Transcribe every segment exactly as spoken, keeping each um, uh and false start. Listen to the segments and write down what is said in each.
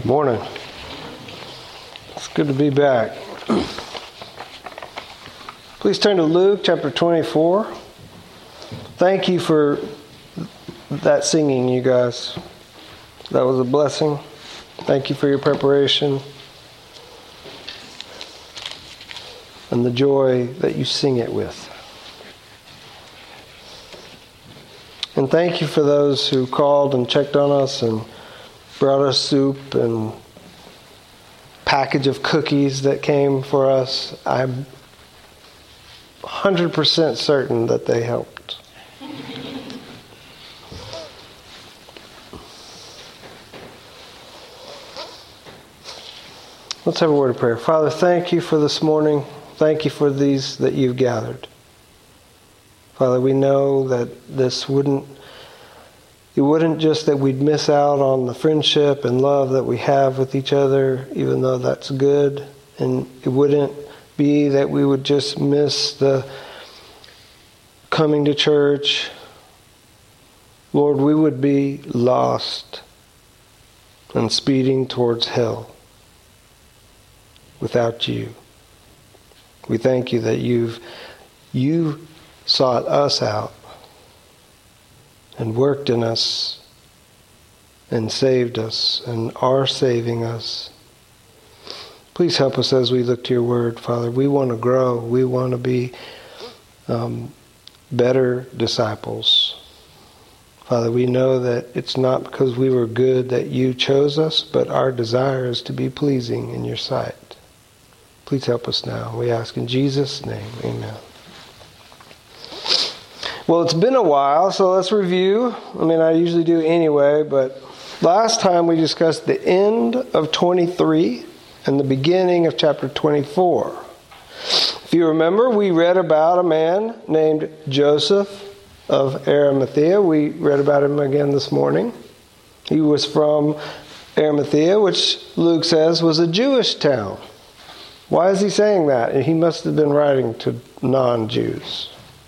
Good morning. It's good to be back. Please turn to Luke chapter twenty-four. Thank you for that singing, you guys. That was a blessing. Thank you for your preparation and the joy that you sing it with. And thank you for those who called and checked on us and brought us soup and package of cookies that came for us. I'm one hundred percent certain that they helped. Let's have a word of prayer. Father, thank you for this morning. Thank you for these that you've gathered. Father, we know that this wouldn't, it wouldn't just that we'd miss out on the friendship and love that we have with each other, even though that's good. And it wouldn't be that we would just miss the coming to church. Lord, we would be lost and speeding towards hell without you. We thank you that you've you sought us out and worked in us and saved us and are saving us. Please help us as we look to your word, Father. We want to grow. We want to be um, better disciples. Father, we know that it's not because we were good that you chose us, but our desire is to be pleasing in your sight. Please help us now. We ask in Jesus' name. Amen. Well, it's been a while, so let's review. I mean, I usually do anyway, but last time we discussed the end of twenty-three and the beginning of chapter twenty-four. If you remember, we read about a man named Joseph of Arimathea. We read about him again this morning. He was from Arimathea, which Luke says was a Jewish town. Why is he saying that? And he must have been writing to non-Jews.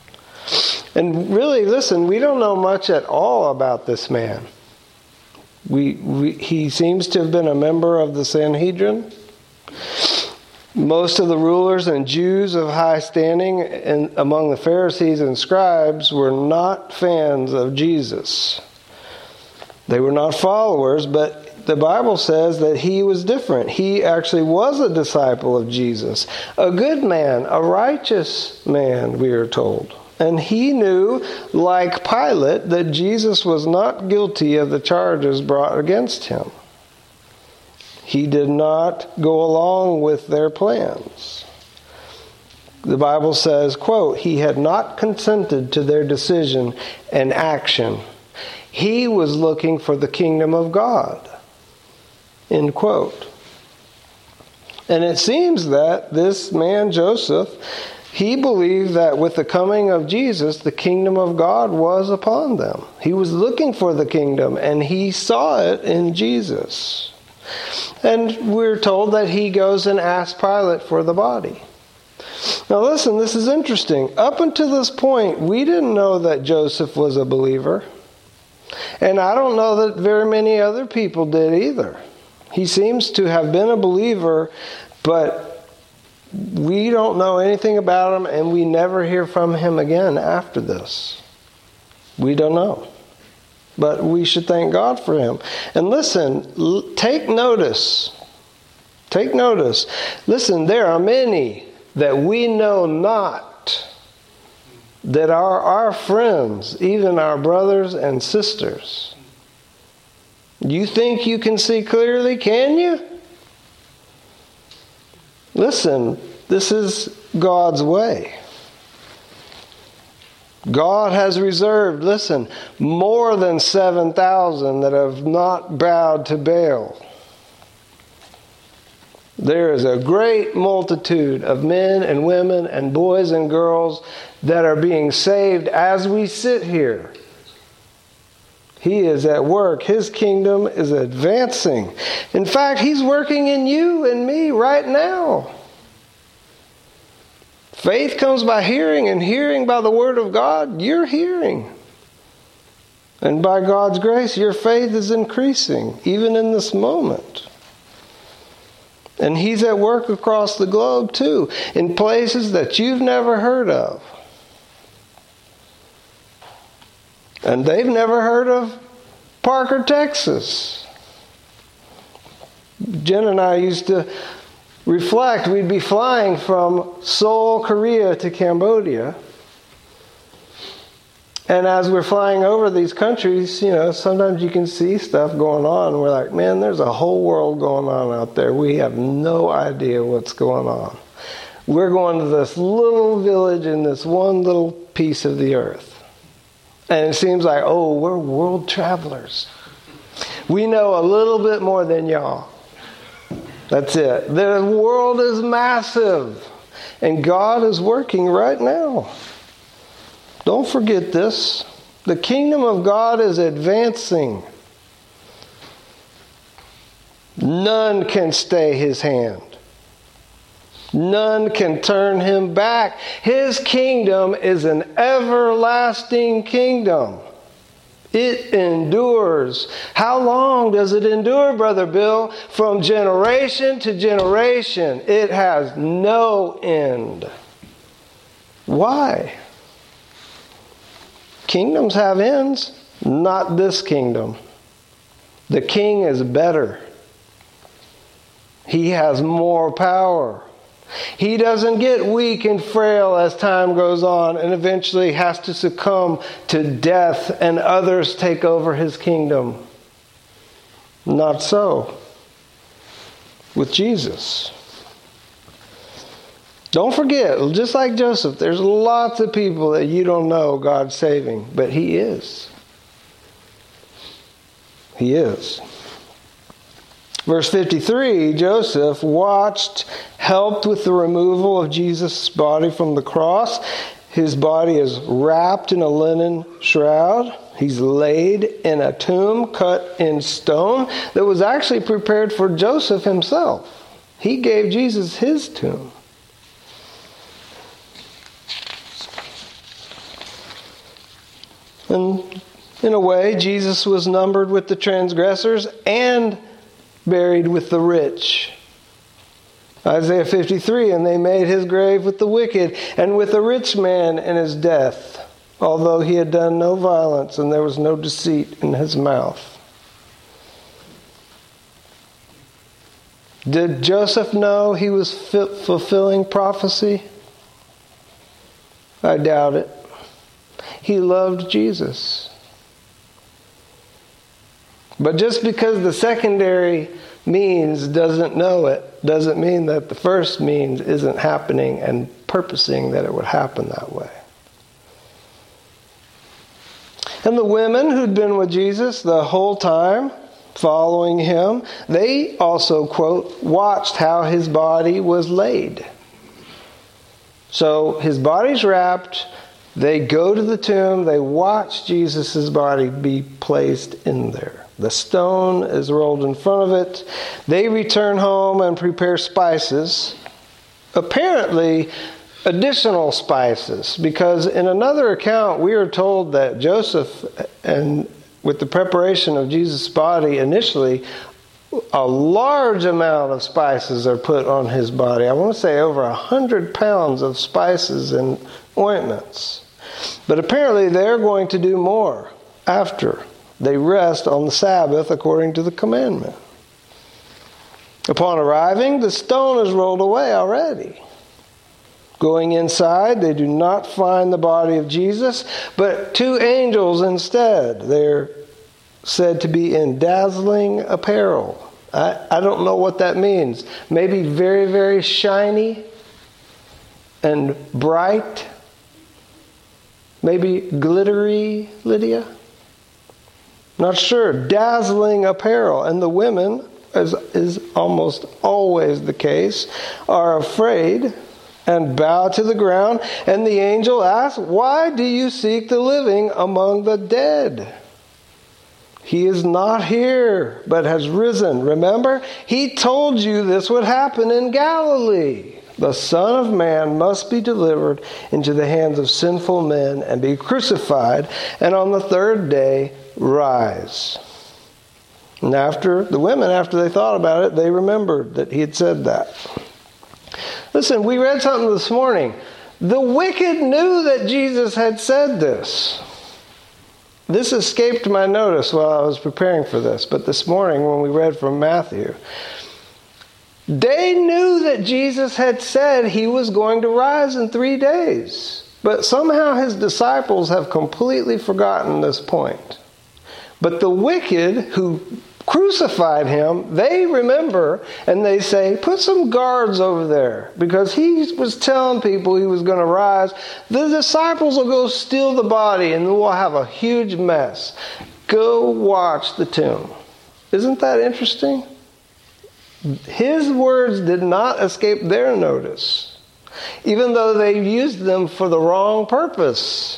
And really, listen, we don't know much at all about this man. We, we he seems to have been a member of the Sanhedrin. Most of the rulers and Jews of high standing and among the Pharisees and scribes were not fans of Jesus. They were not followers, but the Bible says that he was different. He actually was a disciple of Jesus. A good man, a righteous man, we are told. And he knew, like Pilate, that Jesus was not guilty of the charges brought against him. He did not go along with their plans. The Bible says, quote, he had not consented to their decision and action. He was looking for the kingdom of God. End quote. And it seems that this man, Joseph, he believed that with the coming of Jesus, the kingdom of God was upon them. He was looking for the kingdom, and he saw it in Jesus. And we're told that he goes and asks Pilate for the body. Now listen, this is interesting. Up until this point, we didn't know that Joseph was a believer. And I don't know that very many other people did either. He seems to have been a believer, but we don't know anything about him, and we never hear from him again after this. We don't know. But we should thank God for him. And listen, l- take notice. Take notice. Listen, there are many that we know not that are our friends, even our brothers and sisters. You think you can see clearly, can you? Listen, this is God's way. God has reserved, listen, more than seven thousand that have not bowed to Baal. There is a great multitude of men and women and boys and girls that are being saved as we sit here. He is at work. His kingdom is advancing. In fact, he's working in you and me right now. Faith comes by hearing, and hearing by the word of God. You're hearing. And by God's grace, your faith is increasing, even in this moment. And He's at work across the globe too, in places that you've never heard of. And they've never heard of Parker, Texas. Jen and I used to reflect. We'd be flying from Seoul, Korea to Cambodia. And as we're flying over these countries, you know, sometimes you can see stuff going on. And we're like, man, there's a whole world going on out there. We have no idea what's going on. We're going to this little village in this one little piece of the earth. And it seems like, oh, we're world travelers. We know a little bit more than y'all. That's it. The world is massive. And God is working right now. Don't forget this. The kingdom of God is advancing. None can stay His hand. None can turn Him back. His kingdom is an everlasting kingdom. It endures. How long does it endure, Brother Bill? From generation to generation. It has no end. Why? Kingdoms have ends. Not this kingdom. The king is better. He has more power. He doesn't get weak and frail as time goes on and eventually has to succumb to death and others take over his kingdom. Not so with Jesus. Don't forget, just like Joseph, there's lots of people that you don't know God's saving, but He is. He is. Verse fifty-three, Joseph watched, helped with the removal of Jesus' body from the cross. His body is wrapped in a linen shroud. He's laid in a tomb cut in stone that was actually prepared for Joseph himself. He gave Jesus his tomb. And in a way, Jesus was numbered with the transgressors and buried with the rich. Isaiah fifty-three, and they made his grave with the wicked and with the rich man in his death, although he had done no violence and there was no deceit in his mouth. Did Joseph know he was fulfilling prophecy? I doubt it. He loved Jesus. But just because the secondary means doesn't know it, doesn't mean that the first means isn't happening and purposing that it would happen that way. And the women who'd been with Jesus the whole time, following Him, they also, quote, watched how His body was laid. So His body's wrapped. They go to the tomb. They watch Jesus' body be placed in there. The stone is rolled in front of it. They return home and prepare spices. Apparently, additional spices. Because in another account, we are told that Joseph, and with the preparation of Jesus' body initially, a large amount of spices are put on his body. I want to say over a hundred pounds of spices and ointments. But apparently they're going to do more after they rest on the Sabbath according to the commandment. Upon arriving, the stone is rolled away already. Going inside, they do not find the body of Jesus, but two angels instead. They're said to be in dazzling apparel. I, I don't know what that means. Maybe very, very shiny and bright. Maybe glittery, Lydia? Not sure. Dazzling apparel. And the women, as is almost always the case, are afraid and bow to the ground. And the angel asks, "Why do you seek the living among the dead? He is not here, but has risen." Remember, He told you this would happen in Galilee. The Son of Man must be delivered into the hands of sinful men and be crucified, and on the third day rise. And after the women, after they thought about it, they remembered that he had said that. Listen, we read something this morning. The wicked knew that Jesus had said this. This escaped my notice while I was preparing for this, but this morning when we read from Matthew, they knew that Jesus had said he was going to rise in three days. But somehow his disciples have completely forgotten this point. But the wicked who crucified him, they remember, and they say, put some guards over there, because he was telling people he was going to rise. The disciples will go steal the body, and we'll have a huge mess. Go watch the tomb. Isn't that interesting? His words did not escape their notice, even though they used them for the wrong purpose.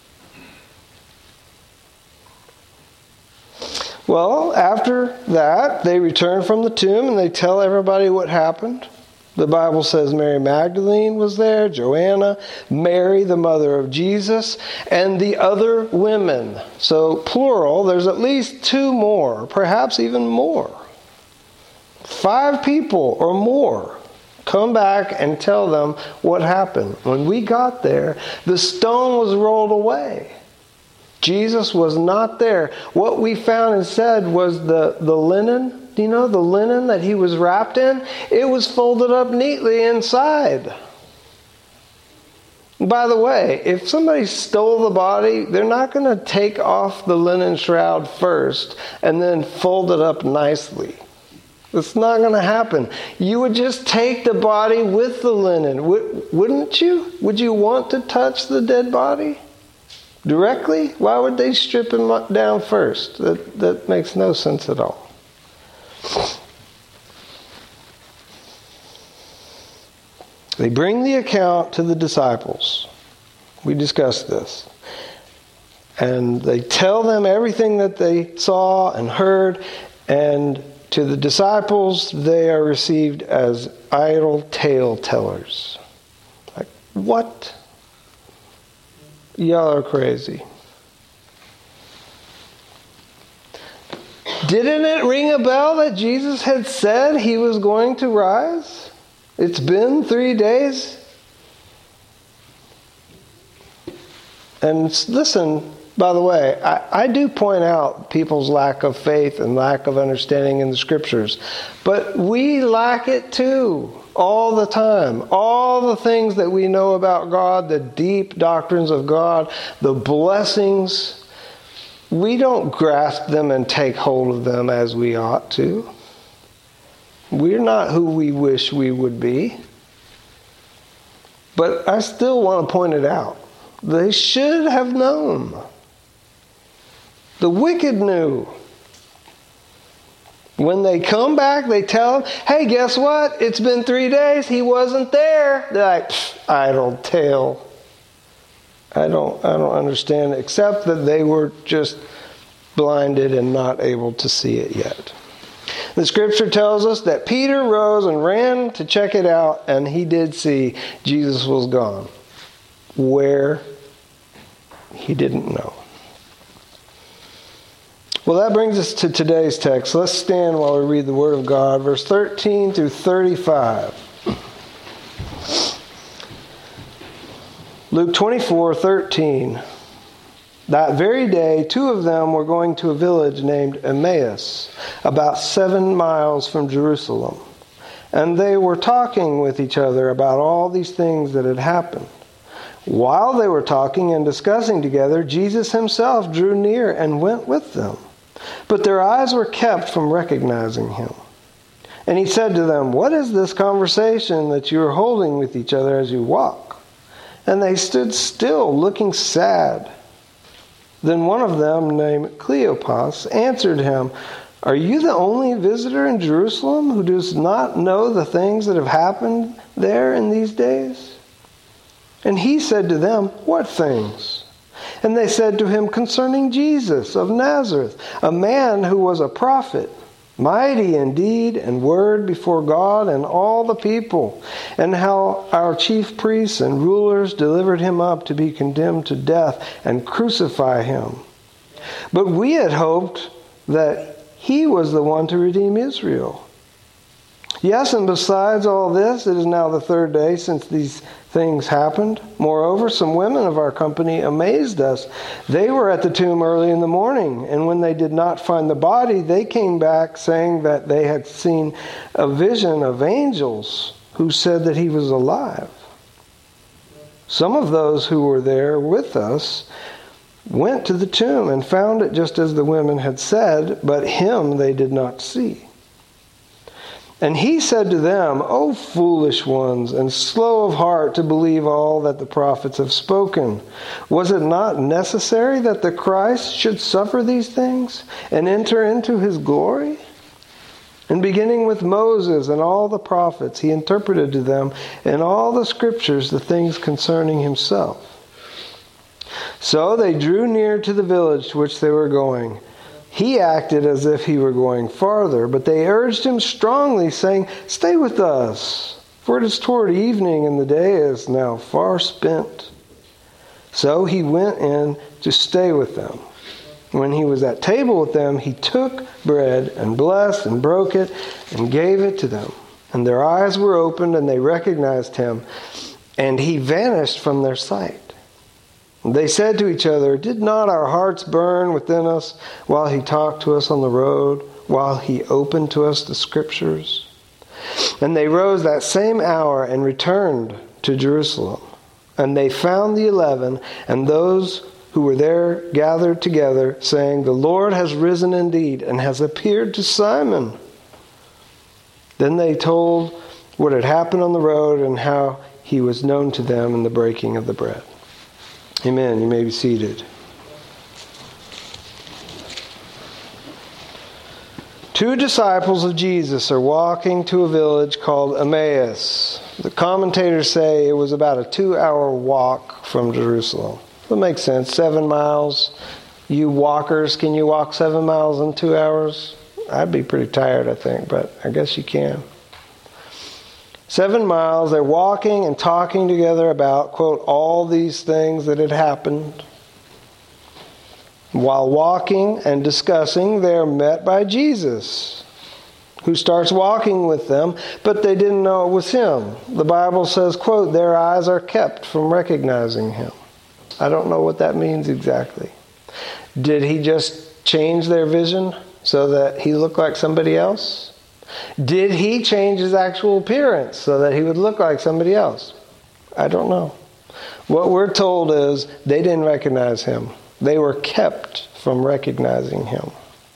Well, after that, they return from the tomb and they tell everybody what happened. The Bible says Mary Magdalene was there, Joanna, Mary, the mother of Jesus, and the other women. So, plural, there's at least two more, perhaps even more. Five people or more come back and tell them what happened. When we got there, the stone was rolled away. Jesus was not there. What we found and said was the, the linen, do you know, the linen that he was wrapped in, it was folded up neatly inside. By the way, if somebody stole the body, they're not going to take off the linen shroud first and then fold it up nicely. It's not going to happen. You would just take the body with the linen, wouldn't you? Would you want to touch the dead body directly? Why would they strip him down first? That, that makes no sense at all. They bring the account to the disciples. We discussed this. And they tell them everything that they saw and heard, and to the disciples, they are received as idle tale tellers. Like, what? Y'all are crazy. Didn't it ring a bell that Jesus had said he was going to rise? It's been three days. And listen, by the way, I, I do point out people's lack of faith and lack of understanding in the Scriptures. But we lack it too, all the time. All the things that we know about God, the deep doctrines of God, the blessings, we don't grasp them and take hold of them as we ought to. We're not who we wish we would be. But I still want to point it out. They should have known. The wicked knew. When they come back, they tell him, hey, guess what? It's been three days. He wasn't there. They're like, idle tale. I don't, I don't understand, except that they were just blinded and not able to see it yet. The Scripture tells us that Peter rose and ran to check it out, and he did see Jesus was gone. Where? He didn't know. Well, that brings us to today's text. Let's stand while we read the Word of God, verse thirteen through thirty-five. Luke twenty-four thirteen. That very day, two of them were going to a village named Emmaus, about seven miles from Jerusalem. And they were talking with each other about all these things that had happened. While they were talking and discussing together, Jesus himself drew near and went with them. But their eyes were kept from recognizing him. And he said to them, what is this conversation that you are holding with each other as you walk? And they stood still, looking sad. Then one of them, named Cleopas, answered him, are you the only visitor in Jerusalem who does not know the things that have happened there in these days? And he said to them, what things? And they said to him, concerning Jesus of Nazareth, a man who was a prophet, mighty in deed and word before God and all the people, and how our chief priests and rulers delivered him up to be condemned to death and crucify him. But we had hoped that he was the one to redeem Israel. Yes, and besides all this, it is now the third day since these things happened. Moreover, some women of our company amazed us. They were at the tomb early in the morning, and when they did not find the body, they came back saying that they had seen a vision of angels who said that he was alive. Some of those who were there with us went to the tomb and found it just as the women had said, but him they did not see. And he said to them, O foolish ones, and slow of heart to believe all that the prophets have spoken. Was it not necessary that the Christ should suffer these things and enter into his glory? And beginning with Moses and all the prophets, he interpreted to them in all the scriptures the things concerning himself. So they drew near to the village to which they were going. He acted as if he were going farther, but they urged him strongly, saying, Stay with us, for it is toward evening, and the day is now far spent. So he went in to stay with them. When he was at table with them, he took bread and blessed and broke it and gave it to them. And their eyes were opened, and they recognized him, and he vanished from their sight. They said to each other, Did not our hearts burn within us while he talked to us on the road, while he opened to us the scriptures? And they rose that same hour and returned to Jerusalem. And they found the eleven and those who were there gathered together, saying, The Lord has risen indeed and has appeared to Simon. Then they told what had happened on the road and how he was known to them in the breaking of the bread. Amen. You may be seated. Two disciples of Jesus are walking to a village called Emmaus. The commentators say it was about a two-hour walk from Jerusalem. That makes sense. Seven miles. You walkers, can you walk seven miles in two hours? I'd be pretty tired, I think, but I guess you can. Seven miles, they're walking and talking together about, quote, all these things that had happened. While walking and discussing, they're met by Jesus, who starts walking with them, but they didn't know it was him. The Bible says, quote, their eyes are kept from recognizing him. I don't know what that means exactly. Did he just change their vision so that he looked like somebody else? Did he change his actual appearance so that he would look like somebody else? I don't know. What we're told is they didn't recognize him. They were kept from recognizing him.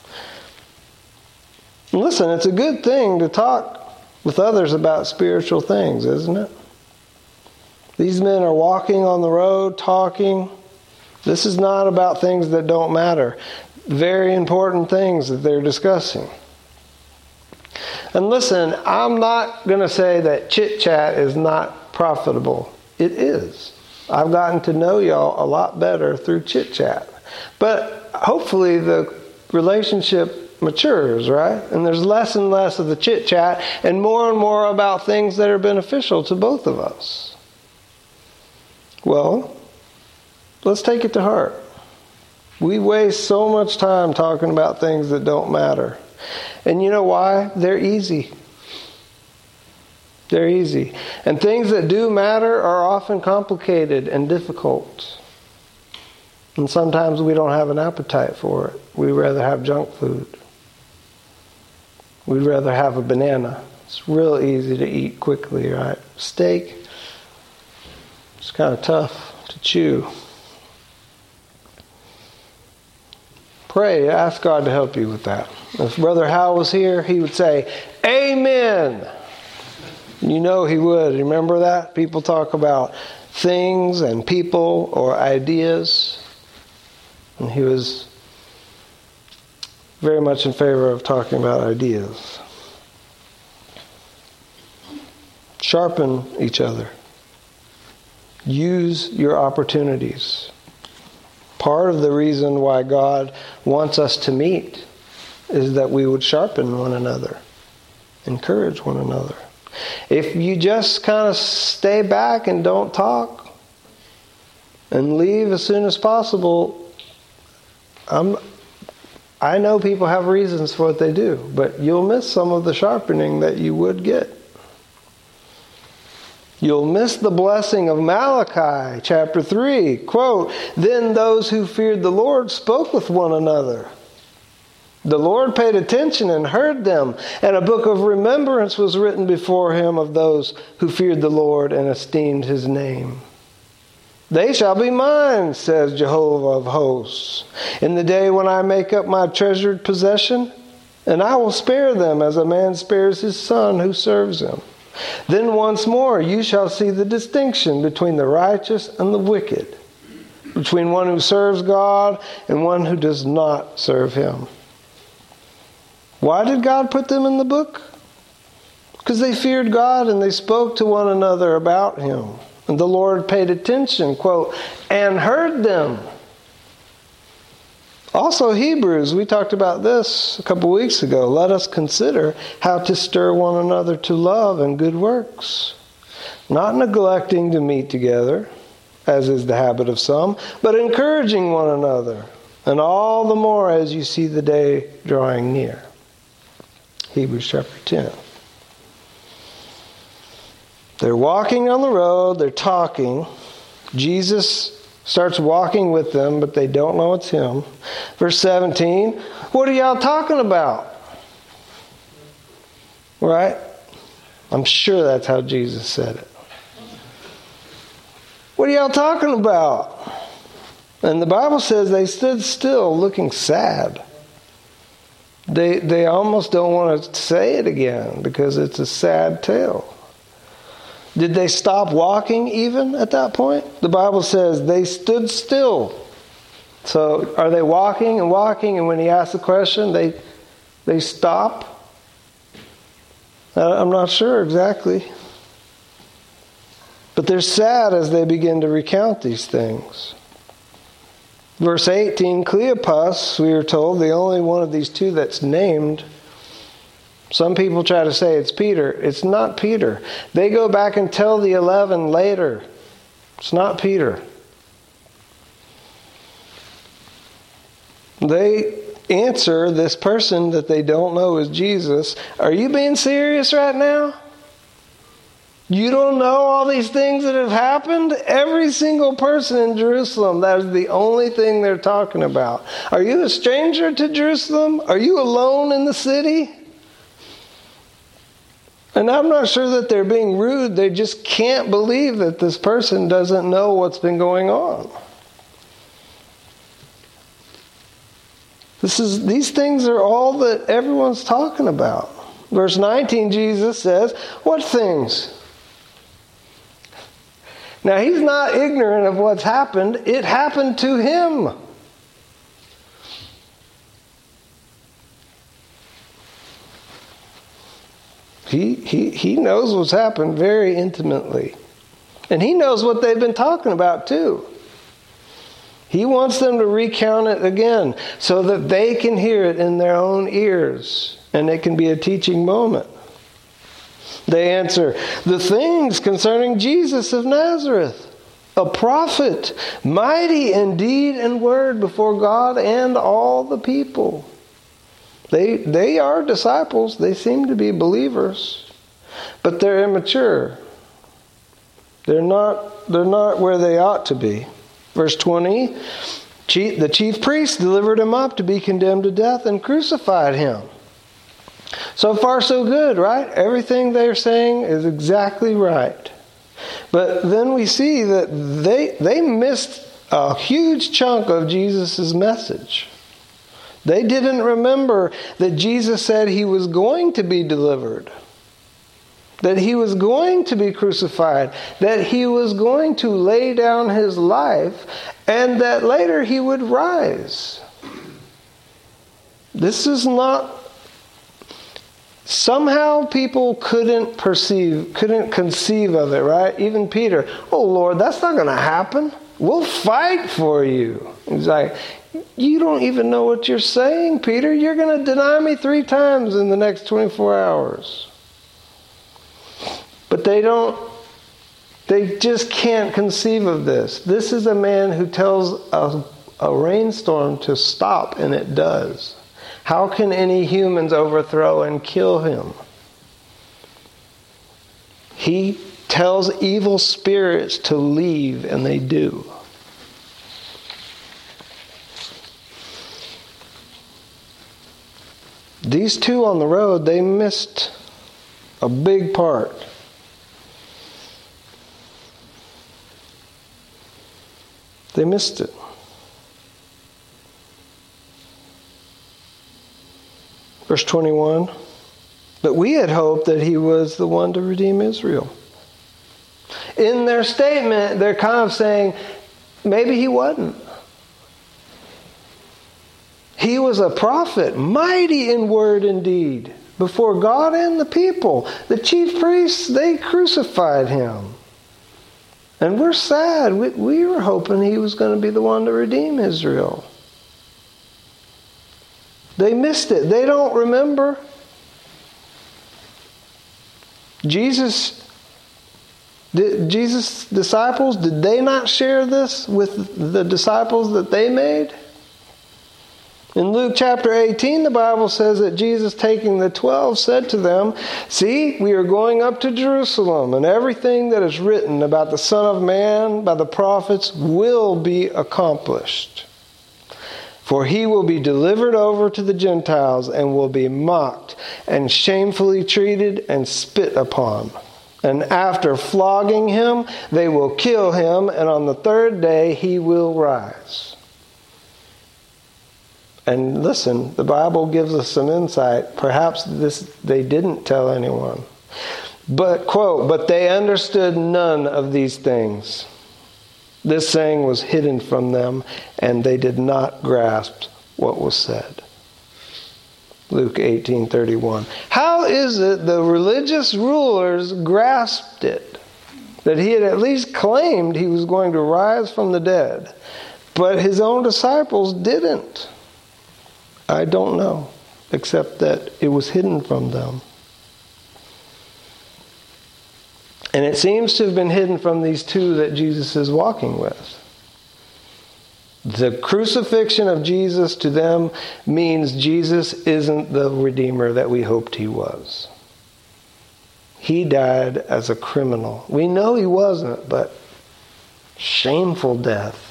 And listen, it's a good thing to talk with others about spiritual things, isn't it? These men are walking on the road, talking. This is not about things that don't matter. Very important things that they're discussing. And listen, I'm not going to say that chit-chat is not profitable. It is. I've gotten to know y'all a lot better through chit-chat. But hopefully the relationship matures, right? And there's less and less of the chit-chat and more and more about things that are beneficial to both of us. Well, let's take it to heart. We waste so much time talking about things that don't matter. And you know why? They're easy. They're easy. And things that do matter are often complicated and difficult. And sometimes we don't have an appetite for it. We'd rather have junk food. We'd rather have a banana. It's real easy to eat quickly, right? Steak, it's kind of tough to chew. Pray, ask God to help you with that. If Brother Hal was here, he would say, Amen. You know he would. Remember that? People talk about things and people or ideas. And he was very much in favor of talking about ideas. Sharpen each other. Use your opportunities. Part of the reason why God wants us to meet is that we would sharpen one another, encourage one another. If you just kind of stay back and don't talk and leave as soon as possible, I'm, I know people have reasons for what they do, but you'll miss some of the sharpening that you would get. You'll miss the blessing of Malachi chapter three. Quote, "Then those who feared the Lord spoke with one another. The Lord paid attention and heard them, and a book of remembrance was written before him of those who feared the Lord and esteemed his name. They shall be mine, says Jehovah of hosts, in the day when I make up my treasured possession, and I will spare them as a man spares his son who serves him. Then once more you shall see the distinction between the righteous and the wicked, between one who serves God and one who does not serve him." Why did God put them in the book? Because they feared God and they spoke to one another about him. And the Lord paid attention, quote, "and heard them." Also Hebrews, we talked about this a couple weeks ago. Let us consider how to stir one another to love and good works, not neglecting to meet together, as is the habit of some, but encouraging one another, and all the more as you see the day drawing near. Hebrews chapter ten. They're walking on the road, they're talking. Jesus starts walking with them, but they don't know it's him. Verse seventeen, "What are y'all talking about?" Right? I'm sure that's how Jesus said it. "What are y'all talking about?" And the Bible says they stood still looking sad. They, they almost don't want to say it again because it's a sad tale. Did they stop walking even at that point? The Bible says they stood still. So are they walking and walking, and when he asks the question, they they stop? I'm not sure exactly. But they're sad as they begin to recount these things. Verse eighteen, Cleopas, we are told, the only one of these two that's named. Some people try to say it's Peter. It's not Peter. They go back and tell the eleven later. It's not Peter. They answer this person that they don't know is Jesus. Are you being serious right now? You don't know all these things that have happened? Every single person in Jerusalem, that is the only thing they're talking about. Are you a stranger to Jerusalem? Are you alone in the city? And I'm not sure that they're being rude. They just can't believe that this person doesn't know what's been going on. This is, these things are all that everyone's talking about. Verse nineteen, Jesus says, what things? Now, he's not ignorant of what's happened. It happened to him. He, he, he knows what's happened very intimately. And he knows what they've been talking about too. He wants them to recount it again so that they can hear it in their own ears. And it can be a teaching moment. They answer, the things concerning Jesus of Nazareth, a prophet, mighty in deed and word before God and all the people. They, they are disciples. They seem to be believers. But they're immature. They're not, they're not where they ought to be. Verse twenty, the chief priests delivered him up to be condemned to death and crucified him. So far, so good, right? Everything they're saying is exactly right. But then we see that they they missed a huge chunk of Jesus' message. They didn't remember that Jesus said he was going to be delivered, that he was going to be crucified, that he was going to lay down his life, and that later he would rise. This is not... Somehow people couldn't perceive, couldn't conceive of it, right? Even Peter, oh Lord, that's not going to happen. We'll fight for you. He's like, you don't even know what you're saying, Peter. You're going to deny me three times in the next twenty-four hours. But they don't, they just can't conceive of this. This is a man who tells a, a rainstorm to stop, and it does. How can any humans overthrow and kill him? He tells evil spirits to leave, and they do. These two on the road, they missed a big part. They missed it. Verse twenty-one. But we had hoped that he was the one to redeem Israel. In their statement, they're kind of saying, maybe he wasn't. He was a prophet, mighty in word and deed, before God and the people. The chief priests, they crucified him. And we're sad. We, we were hoping he was going to be the one to redeem Israel. They missed it. They don't remember. Jesus, did Jesus' disciples, did they not share this with the disciples that they made? In Luke chapter eighteen, the Bible says that Jesus, taking the twelve, said to them, "See, we are going up to Jerusalem, and everything that is written about the Son of Man by the prophets will be accomplished. For he will be delivered over to the Gentiles and will be mocked and shamefully treated and spit upon. And after flogging him, they will kill him, and on the third day he will rise." And listen, the Bible gives us some insight. Perhaps this they didn't tell anyone. But, quote, "But they understood none of these things. This saying was hidden from them, and they did not grasp what was said." Luke eighteen thirty-one. How is it the religious rulers grasped it? That he had at least claimed he was going to rise from the dead, but his own disciples didn't? I don't know, except that it was hidden from them. And it seems to have been hidden from these two that Jesus is walking with. The crucifixion of Jesus to them means Jesus isn't the Redeemer that we hoped he was. He died as a criminal. We know he wasn't, but shameful death.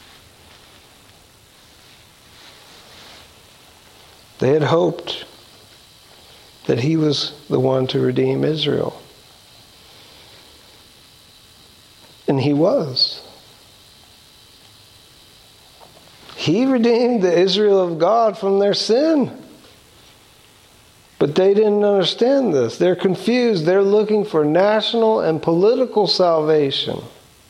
They had hoped that he was the one to redeem Israel. And he was. He redeemed the Israel of God from their sin. But they didn't understand this. They're confused. They're looking for national and political salvation.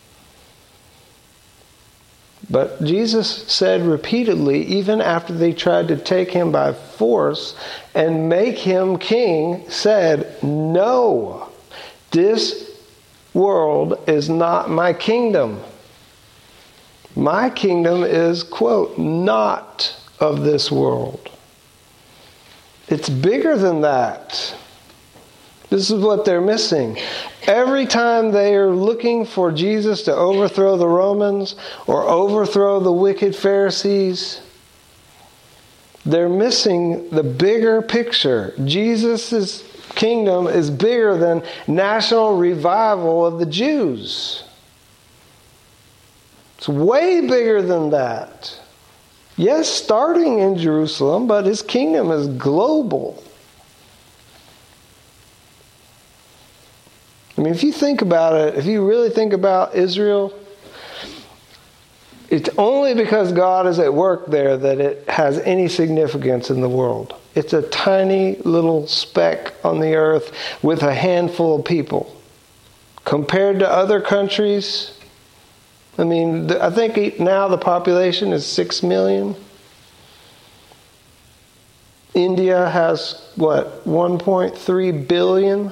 But Jesus said repeatedly, even after they tried to take him by force and make him king, said, "No, this world is not my kingdom. My kingdom is," quote, "not of this world." It's bigger than that. This is what they're missing. Every time they are looking for Jesus to overthrow the Romans or overthrow the wicked Pharisees, they're missing the bigger picture. Jesus' kingdom is bigger than national revival of the Jews. It's way bigger than that. Yes, starting in Jerusalem, but his kingdom is global. I mean, if you think about it, if you really think about Israel, it's only because God is at work there that it has any significance in the world. It's a tiny little speck on the earth with a handful of people. Compared to other countries, I mean, I think now the population is six million. India has, what, one point three billion?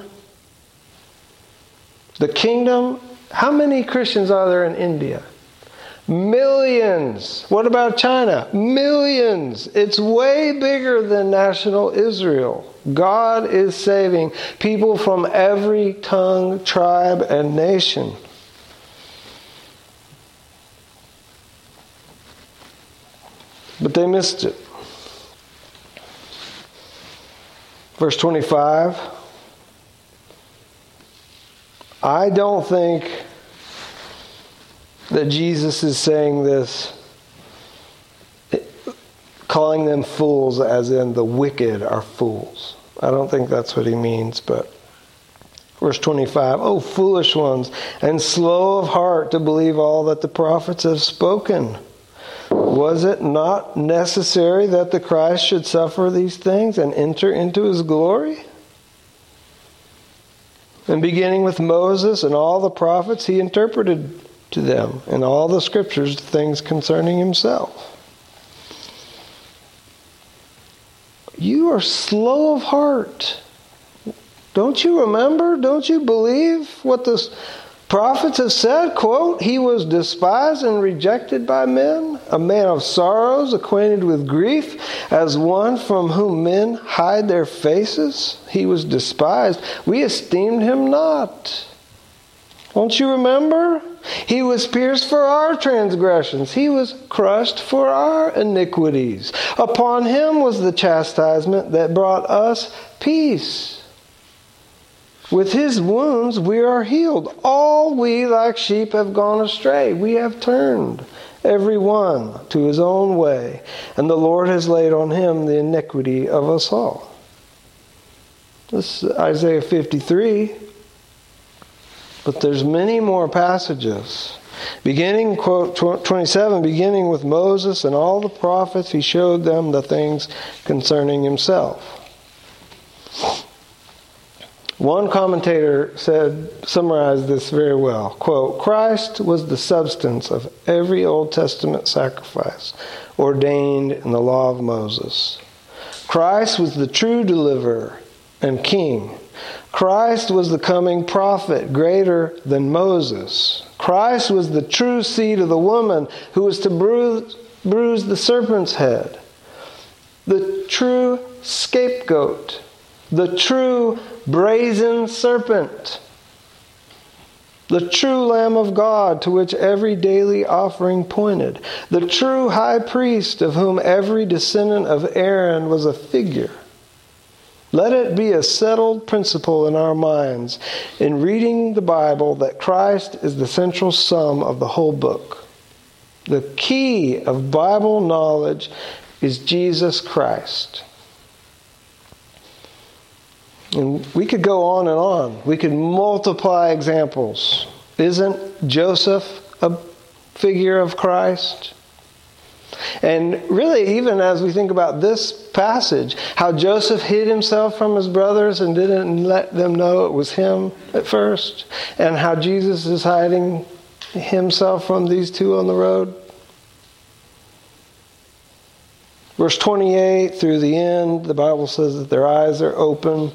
The kingdom, how many Christians are there in India? Millions. What about China? Millions. It's way bigger than national Israel. God is saving people from every tongue, tribe, and nation. But they missed it. Verse twenty-five. I don't think that Jesus is saying this, calling them fools as in the wicked are fools. I don't think that's what he means, but verse twenty-five, oh, foolish ones, and slow of heart to believe all that the prophets have spoken. Was it not necessary that the Christ should suffer these things and enter into his glory? And beginning with Moses and all the prophets, he interpreted to them in all the scriptures the things concerning himself. You are slow of heart. Don't you remember? Don't you believe what the prophets have said? Quote, he was despised and rejected by men, a man of sorrows, acquainted with grief, as one from whom men hide their faces. He was despised. We esteemed him not. Don't you remember? He was pierced for our transgressions. He was crushed for our iniquities. Upon him was the chastisement that brought us peace. With his wounds we are healed. All we like sheep have gone astray. We have turned every one to his own way, and the Lord has laid on him the iniquity of us all. This is Isaiah fifty-three. But there's many more passages. Beginning, quote twenty-seven, beginning with Moses and all the prophets, he showed them the things concerning himself. One commentator said, summarized this very well. Quote, Christ was the substance of every Old Testament sacrifice ordained in the law of Moses. Christ was the true deliverer and king. Christ was the coming prophet, greater than Moses. Christ was the true seed of the woman who was to bruise, bruise the serpent's head. The true scapegoat. The true brazen serpent. The true Lamb of God to which every daily offering pointed. The true high priest of whom every descendant of Aaron was a figure. Let it be a settled principle in our minds in reading the Bible that Christ is the central sum of the whole book. The key of Bible knowledge is Jesus Christ. And we could go on and on. We could multiply examples. Isn't Joseph a figure of Christ? And really, even as we think about this passage, how Joseph hid himself from his brothers and didn't let them know it was him at first, and how Jesus is hiding himself from these two on the road. Verse twenty-eight through the end, the Bible says that their eyes are open.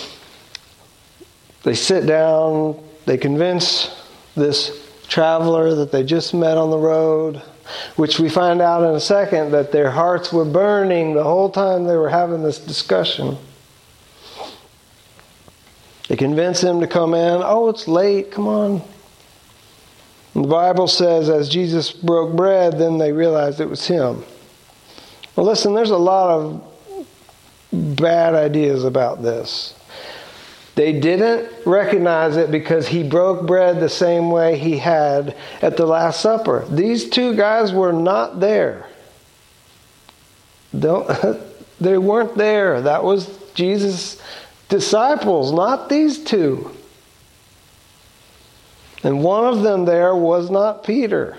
They sit down. They convince this traveler that they just met on the road, which we find out in a second that their hearts were burning the whole time they were having this discussion. They convince him to come in. Oh, it's late. Come on. And the Bible says as Jesus broke bread, then they realized it was him. Well, listen, there's a lot of bad ideas about this. They didn't recognize it because he broke bread the same way he had at the Last Supper. These two guys were not there. Don't, they weren't there. That was Jesus' disciples, not these two. And one of them there was not Peter.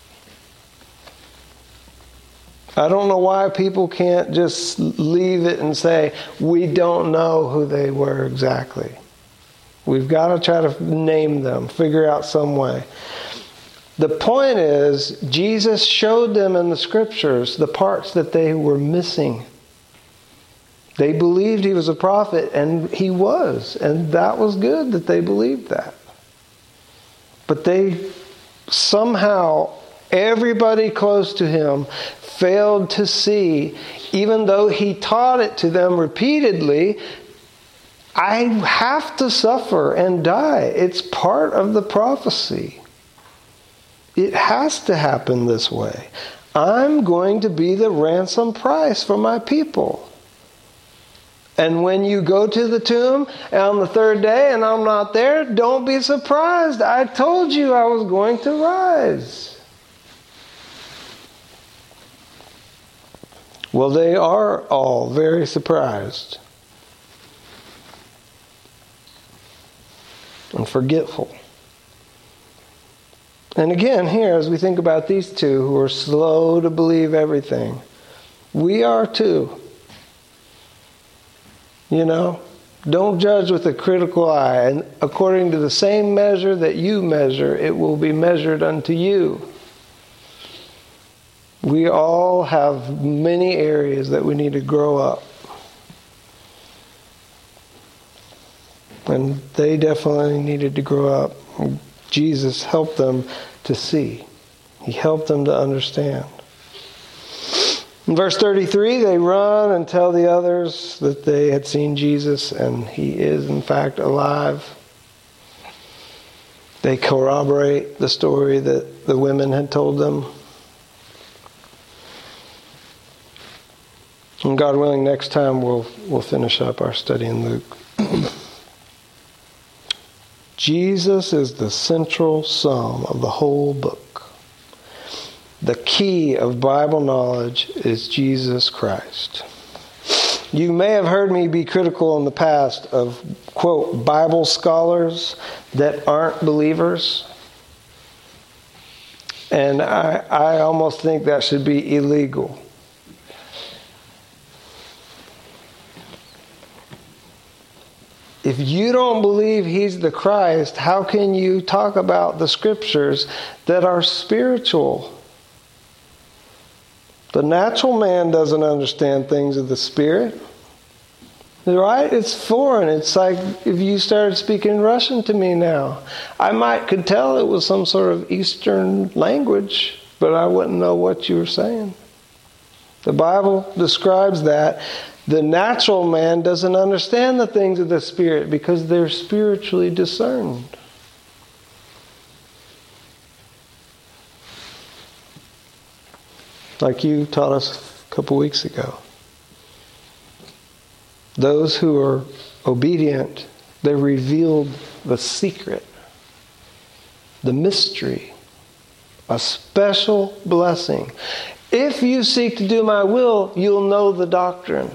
I don't know why people can't just leave it and say, we don't know who they were exactly. We've got to try to name them, figure out some way. The point is, Jesus showed them in the scriptures the parts that they were missing. They believed he was a prophet, and he was. And that was good that they believed that. But they somehow, everybody close to him, failed to see, even though he taught it to them repeatedly, I have to suffer and die. It's part of the prophecy. It has to happen this way. I'm going to be the ransom price for my people. And when you go to the tomb on the third day and I'm not there, don't be surprised. I told you I was going to rise. Well, they are all very surprised and forgetful. And again, here, as we think about these two who are slow to believe everything, we are too. You know, don't judge with a critical eye. And according to the same measure that you measure, it will be measured unto you. We all have many areas that we need to grow up. And they definitely needed to grow up. Jesus helped them to see. He helped them to understand. In verse thirty-three, they run and tell the others that they had seen Jesus and he is in fact alive. They corroborate the story that the women had told them. And God willing, next time we'll we'll finish up our study in Luke. Jesus is the central sum of the whole book. The key of Bible knowledge is Jesus Christ. You may have heard me be critical in the past of, quote, Bible scholars that aren't believers. And I, I almost think that should be illegal. If you don't believe he's the Christ, how can you talk about the scriptures that are spiritual? The natural man doesn't understand things of the Spirit. Right? It's foreign. It's like if you started speaking Russian to me now. I might could tell it was some sort of Eastern language, but I wouldn't know what you were saying. The Bible describes that. The natural man doesn't understand the things of the Spirit because they're spiritually discerned. Like you taught us a couple weeks ago. Those who are obedient, they revealed the secret, the mystery, a special blessing. If you seek to do my will, you'll know the doctrine.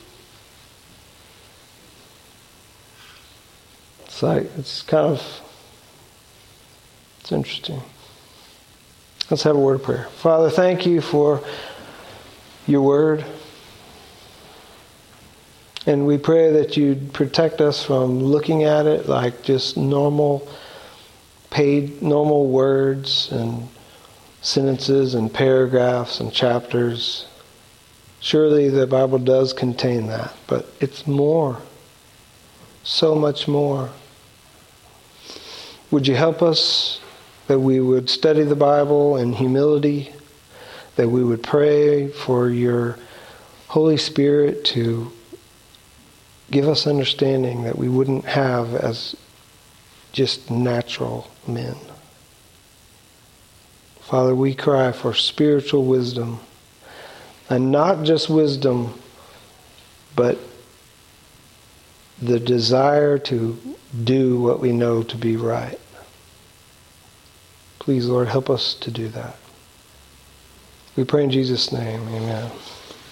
It's like, it's kind of, it's interesting. Let's have a word of prayer. Father, thank you for your word. And we pray that you'd protect us from looking at it like just normal, paid, normal words and sentences and paragraphs and chapters. Surely the Bible does contain that, but it's more. So much more. Would you help us that we would study the Bible in humility, that we would pray for your Holy Spirit to give us understanding that we wouldn't have as just natural men. Father, we cry for spiritual wisdom, and not just wisdom, but the desire to do what we know to be right. Please, Lord, help us to do that. We pray in Jesus' name. Amen.